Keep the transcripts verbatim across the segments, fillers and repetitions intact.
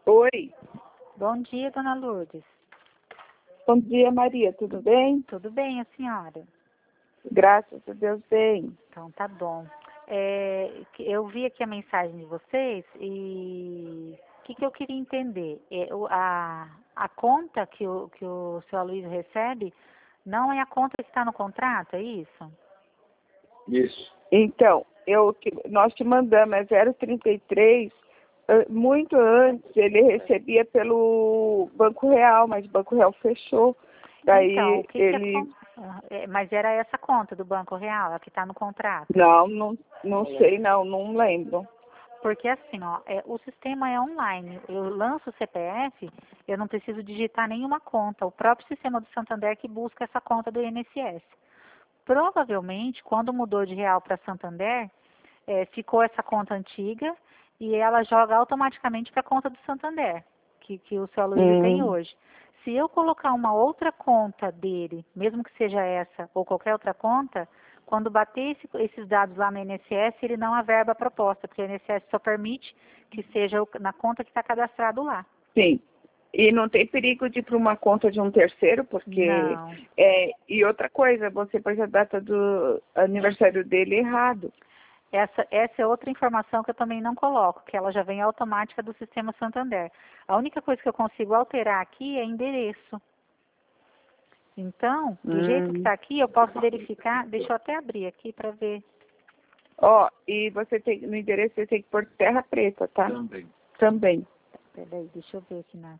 Oi. Bom dia, dona Lourdes. Bom dia, Maria. Tudo bem? Tudo bem, a senhora? Graças a Deus, bem. Então, tá bom. É, eu vi aqui a mensagem de vocês e o que, que eu queria entender? É, o- a, a conta que o, que o seu Aloysio recebe não é a conta que está no contrato, é isso? Isso. Então, eu, que- nós te mandamos, é zero trinta e três. eh, Muito antes ele recebia pelo Banco Real, mas o Banco Real fechou. Daí Então, o que, que ele... acontece? Mas era essa conta do Banco Real, a que está no contrato? Não, não, não sei não, não lembro. Porque assim, ó, é, o sistema é online. Eu lanço o C P F, eu não preciso digitar nenhuma conta. O próprio sistema do Santander que busca essa conta do I N S S. Provavelmente, quando mudou de Real para Santander, é, ficou essa conta antiga e ela joga automaticamente para a conta do Santander, que, que o seu Aloysio tem Hum, hoje. Se eu colocar uma outra conta dele, mesmo que seja essa ou qualquer outra conta, quando bater esse- esses dados lá no I N S S, ele não averba a proposta, porque o I N S S só permite que seja o- na conta que está cadastrado lá. sim. E não tem perigo de ir para uma conta de um terceiro, porque... Não. É, e outra coisa, você pôs a data do aniversário dele errado. Essa, essa é outra informação que eu também não coloco, que ela já vem automática do sistema Santander. A única coisa que eu consigo alterar aqui é endereço. Então, do jeito que Hum. está aqui, eu posso verificar. Deixa eu até abrir aqui para ver. Ó, e você tem, no endereço você tem que pôr terra preta, tá? Também. Também. Peraí, deixa eu ver aqui na.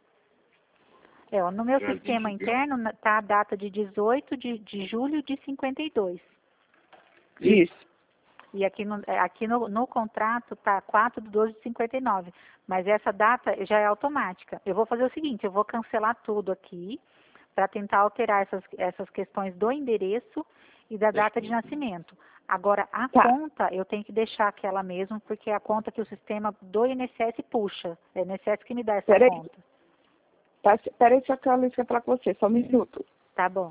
É, ó, no meu Jardim sistema Gibeon. interno está a data de dezoito de, de julho de cinquenta e dois. Isso. E aqui no, é, aqui no, no contrato está quatro de doze de cinquenta e nove. Mas essa data já é automática. Eu vou fazer o seguinte, eu vou cancelar tudo aqui para tentar alterar essas, essas questões do endereço e da data de nascimento. Agora, a Tá. conta eu tenho que deixar aquela mesmo, porque é a conta que o sistema do I N S S puxa. É o I N S S que me dá essa Peraí. conta. Tá, peraí, só que a Luísa quer falar com você, só um minuto. Tá bom.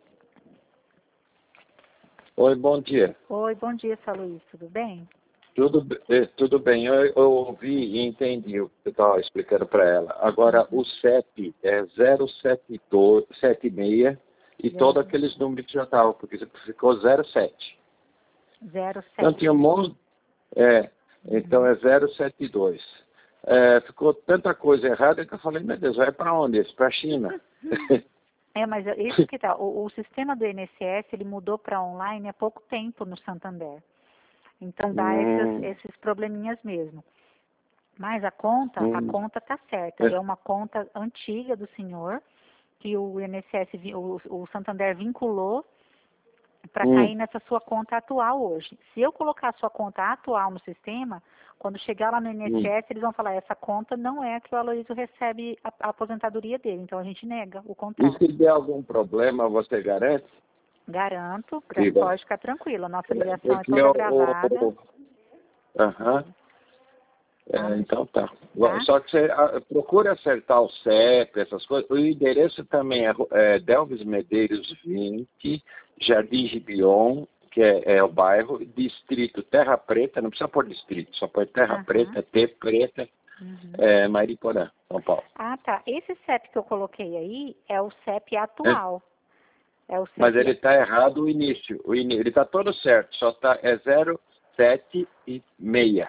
Oi, bom dia. Oi, bom dia, seu Luiz, tudo bem? Tudo, be- eh, tudo bem, eu, eu ouvi e entendi o que eu estava explicando para ela. Agora, o C E P é zero sete dois sete seis e todos aqueles números que já estavam, porque ficou zero sete. zero Então, sete. tinha um monte... É, então é zero sete dois. É, ficou tanta coisa errada que eu falei, meu Deus, vai para onde? Para a China. É, mas isso que tá. O, o sistema do I N S S, ele mudou para online há pouco tempo no Santander. Então dá Hum. esses, esses probleminhas mesmo. Mas a conta, a Hum. conta tá certa. É. É uma conta antiga do senhor, que o I N S S, vi- o, o Santander vinculou para Hum. cair nessa sua conta atual hoje. Se eu colocar a sua conta atual no sistema, quando chegar lá no I N S S, eles vão falar, essa conta não é a que o Aloysio recebe a, a aposentadoria dele. Então a gente nega o E contrato. se der algum problema, você garante? Garanto, Diga. pode ficar tranquilo. A nossa ligação é Porque toda eu- gravada. o- Aham. É, Tá. então tá. Tá? Só que você ah, procure acertar o C E P, essas coisas. O endereço também é, é Delves Medeiros vinte, Jardim Gibeon, que é, é o bairro, distrito Terra Preta, não precisa pôr distrito, só põe Terra Aham. Preta, T Preta, Uhum. é, Mariporã, São Paulo. Ah, tá. Esse C E P que eu coloquei aí é o C E P atual. É, o C E P. Mas ele está errado o início. O ini... Ele está todo certo, só tá, é zero sete e seis.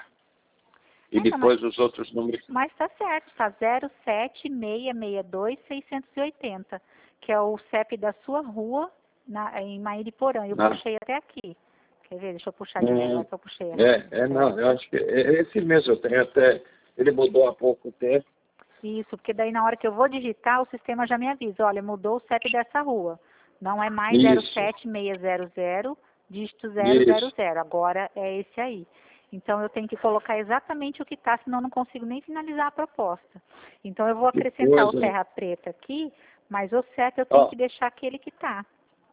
E É, não, depois os outros números. Mas tá certo, tá zero sete seis seis dois seis oito zero, que é o C E P da sua rua na, em Mairiporã. Eu Ah. puxei até aqui. Quer ver? Deixa eu puxar de Hum, novo, que eu puxei errado. é, é, não, eu acho que é esse mesmo, eu tenho até. Ele mudou há pouco tempo. Isso, porque daí na hora que eu vou digitar, o sistema já me avisa, olha, mudou o C E P dessa rua. Não é mais Isso. zero sete seis zero zero, dígito zero zero Isso. zero. Agora é esse aí. Então eu tenho que colocar exatamente o que está, senão eu não consigo nem finalizar a proposta. Então eu vou acrescentar o coisa, hein? Terra Preta aqui, mas o C E P eu tenho Ó. que deixar aquele que está.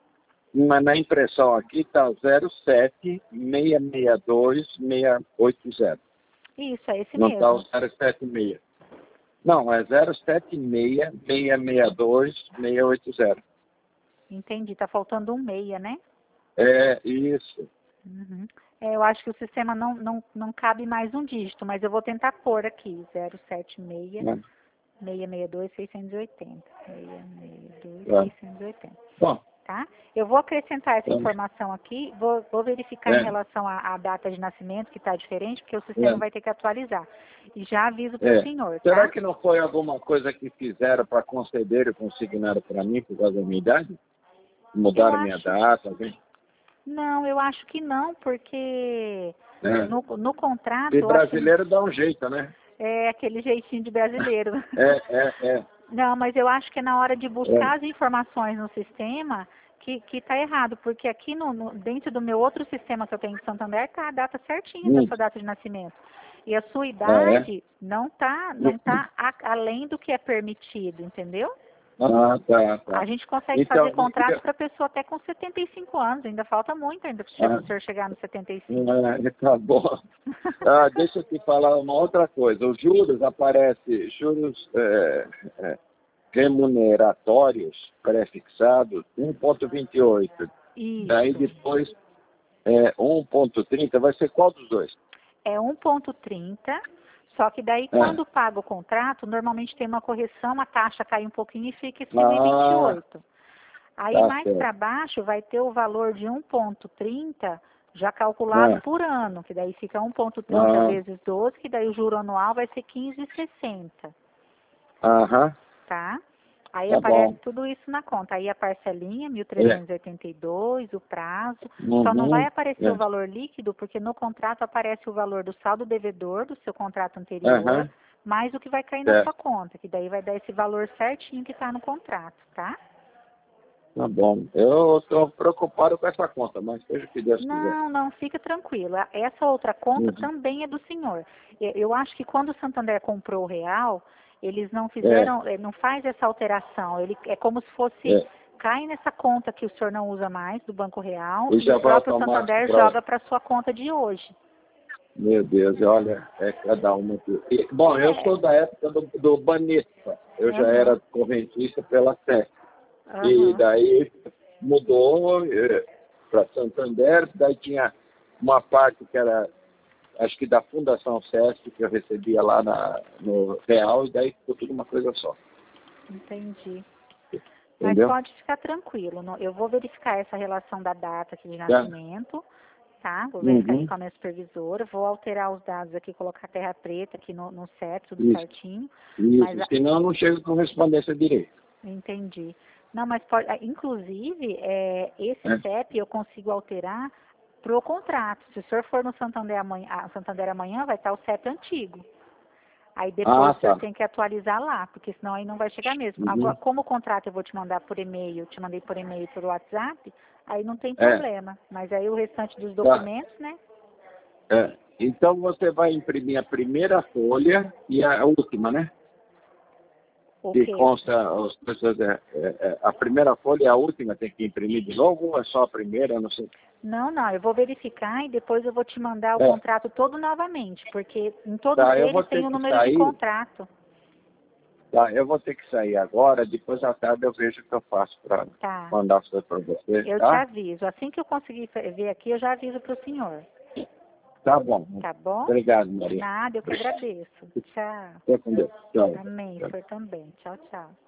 Mas na impressão aqui está zero sete seis seis dois seis oito zero. Isso, é esse Não está o mesmo. zero sete seis. Não, é zero sete seis seis seis dois seis oito zero. Entendi, tá faltando um meia, né? É isso. Uhum. É, eu acho que o sistema não, não, não cabe mais um dígito, mas eu vou tentar pôr aqui, zero sete seis, É. seiscentos e sessenta e dois, seiscentos e oitenta. seiscentos e sessenta e dois, É. seiscentos e oitenta. Bom, Tá? Eu vou acrescentar essa é. informação aqui, vou, vou verificar É. em relação à, à data de nascimento, que está diferente, porque o sistema É. vai ter que atualizar. E já aviso para o É. senhor, Será tá? que não foi alguma coisa que fizeram para conceder e consignaram para mim por causa da minha idade? Mudaram Eu minha acho... data? Alguém? Não, eu acho que não, porque É. no, no contrato... E eu acho que brasileiro dá um jeito, né? é aquele jeitinho de brasileiro. É, é, é. Não, mas eu acho que é na hora de buscar É. as informações no sistema que que está errado, porque aqui no, no- dentro do meu outro sistema que eu tenho em Santander está a data certinha da Hum. sua data de nascimento. E a sua Ah, é? idade não está não tá a- além do que é permitido, entendeu? Ah, tá, tá. A gente consegue Então, fazer contrato eu- para pessoa até com setenta e cinco anos, ainda falta muito ainda para Ah. o senhor chegar nos setenta e cinco. Ah, tá bom. Ah, deixa eu te falar uma outra coisa. Os juros aparece juros é, é, remuneratórios pré-fixados um vírgula vinte e oito. Daí Isso. depois é, um vírgula trinta. Vai ser qual dos dois? É um vírgula trinta, só que daí É. quando paga o contrato, normalmente tem uma correção, a taxa cai um pouquinho e fica esse um vírgula vinte e oito. Aí tá mais certo. para baixo vai ter o valor de um vírgula trinta já calculado É. por ano, que daí fica um vírgula trinta Ah. vezes doze, que daí o juro anual vai ser quinze vírgula sessenta, Aham. tá? Aí Tá aparece bom. tudo isso na conta. Aí a parcelinha, mil trezentos e oitenta e dois, o prazo. Uhum. Só não vai aparecer É. o valor líquido, porque no contrato aparece o valor do saldo devedor do seu contrato anterior, Aham. mais o que vai cair na Certo. sua conta, que daí vai dar esse valor certinho que está no contrato, tá? Tá bom. Eu estou preocupado com essa conta, mas seja o que Deus quiser. Não, não, fica tranquila. Essa outra conta Uhum. também é do senhor. Eu, eu acho que quando o Santander comprou o real, eles não fizeram, eh, não faz essa alteração. Ele é como se fosse É. cai nessa conta que o senhor não usa mais do Banco Real E e já o vai próprio automático Santander pra- joga para sua conta de hoje. Meu Deus, olha, é cada uma. que- E, bom, eu É. sou da época do, do Banespa. Eu já Aham. era correntista pela S E C. E Aham. daí mudou para Santander, daí tinha uma parte que era, acho que da Fundação Sesc, que eu recebia lá na, no Real, e daí ficou tudo uma coisa só. Entendi. Mas Entendeu? pode ficar tranquilo. não- Eu vou verificar essa relação da data aqui de Tá. nascimento, tá? Vou verificar Uhum. aqui com a minha supervisora. Vou alterar os dados aqui, colocar terra preta aqui no, no C E P, tudo Isso. certinho. Isso, Mas a- senão não chega com correspondência direito. Entendi. Não, mas pode, ah, inclusive, é, esse É. C E P eu consigo alterar pro contrato. Se o senhor for no Santander amanhã, ah, Santander amanhã vai estar o C E P antigo. Aí depois Ah, o senhor tá. tem que atualizar lá, porque senão aí não vai chegar mesmo. Uhum. Agora, como o contrato eu vou te mandar por e-mail, te mandei por e-mail pelo WhatsApp, aí não tem É. problema. Mas aí o restante dos documentos, né? É. Então você vai imprimir a primeira folha e a última, né? O Que quê? consta as pessoas. É, é, é, a primeira folha e a última tem que imprimir de novo ou é só a primeira? Não sei. Não, não, eu vou verificar e depois eu vou te mandar o É. contrato todo novamente, porque em todos Tá, eu vou eles ter tem o que número de sair. contrato. Tá, eu vou ter que sair agora, depois à tarde eu vejo o que eu faço para Tá. mandar as coisas para você. Eu te Tá? aviso. Assim que eu conseguir fe- ver aqui, eu já aviso para o senhor. Tá bom. Tá bom? Obrigado, Maria. Nada, eu que agradeço. Tchau. Fica com Deus. Tchau. Amém, o Tchau. senhor também. Tchau, tchau.